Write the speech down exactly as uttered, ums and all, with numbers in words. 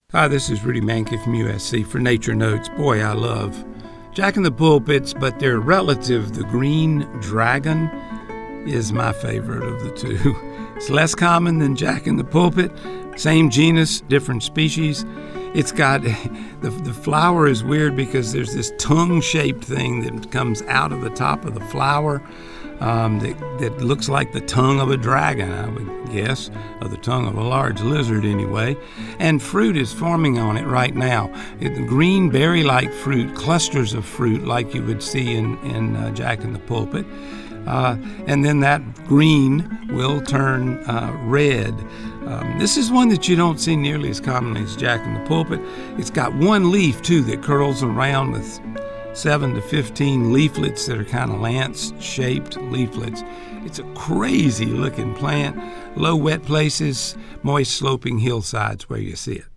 Hi, this is Rudy Mankey from U S C for Nature Notes. Boy, I love Jack in the Pulpits, but their relative, the green dragon, is my favorite of the two. It's less common than Jack in the Pulpit. Same genus, different species. It's got, the, the flower is weird because there's this tongue-shaped thing that comes out of the top of the flower um, that, that looks like the tongue of a dragon, I would guess, or the tongue of a large lizard anyway. And fruit is forming on it right now. It, green berry-like fruit, clusters of fruit like you would see in, in uh, Jack in the Pulpit. Uh, and then that green will turn uh, red. Um, this is one that you don't see nearly as commonly as Jack in the Pulpit. It's got one leaf, too, that curls around with seven to fifteen leaflets that are kind of lance-shaped leaflets. It's a crazy-looking plant. Low wet places, moist sloping hillsides where you see it.